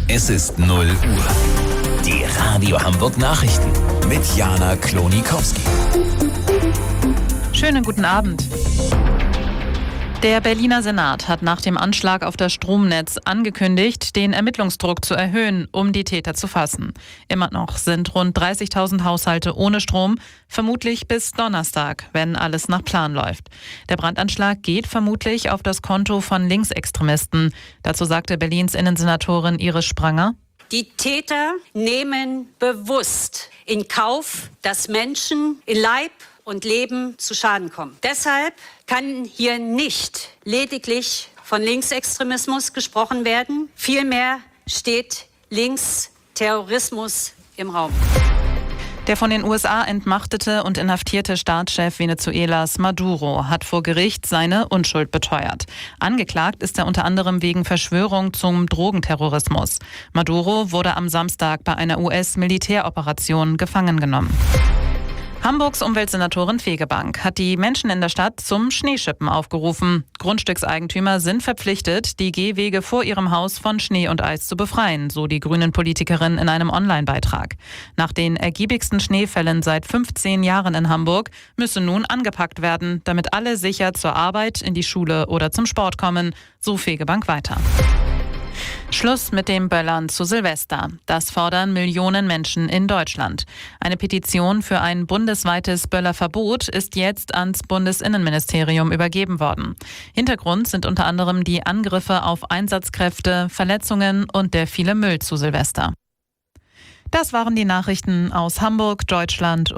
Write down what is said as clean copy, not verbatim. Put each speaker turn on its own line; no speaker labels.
Es ist 0 Uhr. Die Radio Hamburg Nachrichten mit Jana Klonikowski.
Schönen guten Abend. Der Berliner Senat hat nach dem Anschlag auf das Stromnetz angekündigt, den Ermittlungsdruck zu erhöhen, um die Täter zu fassen. Immer noch sind rund 30.000 Haushalte ohne Strom, vermutlich bis Donnerstag, wenn alles nach Plan läuft. Der Brandanschlag geht vermutlich auf das Konto von Linksextremisten. Dazu sagte Berlins Innensenatorin Iris Spranger:
Die Täter nehmen bewusst in Kauf, dass Menschen in Leib und Leben zu Schaden kommen. Deshalb kann hier nicht lediglich von Linkextremismus gesprochen werden. Vielmehr steht Linksterrorismus im Raum.
Der von den USA entmachtete und inhaftierte Staatschef Venezuelas Maduro hat vor Gericht seine Unschuld beteuert. Angeklagt ist er unter anderem wegen Verschwörung zum Drogenterrorismus. Maduro wurde am Samstag bei einer US-Militäroperation gefangen genommen. Hamburgs Umweltsenatorin Fegebank hat die Menschen in der Stadt zum Schneeschippen aufgerufen. Grundstückseigentümer sind verpflichtet, die Gehwege vor ihrem Haus von Schnee und Eis zu befreien, so die Grünen-Politikerin in einem Online-Beitrag. Nach den ergiebigsten Schneefällen seit 15 Jahren in Hamburg müsse nun angepackt werden, damit alle sicher zur Arbeit, in die Schule oder zum Sport kommen, so Fegebank weiter. Schluss mit dem Böllern zu Silvester. Das fordern Millionen Menschen in Deutschland. Eine Petition für ein bundesweites Böllerverbot ist jetzt ans Bundesinnenministerium übergeben worden. Hintergrund sind unter anderem die Angriffe auf Einsatzkräfte, Verletzungen und der viele Müll zu Silvester. Das waren die Nachrichten aus Hamburg, Deutschland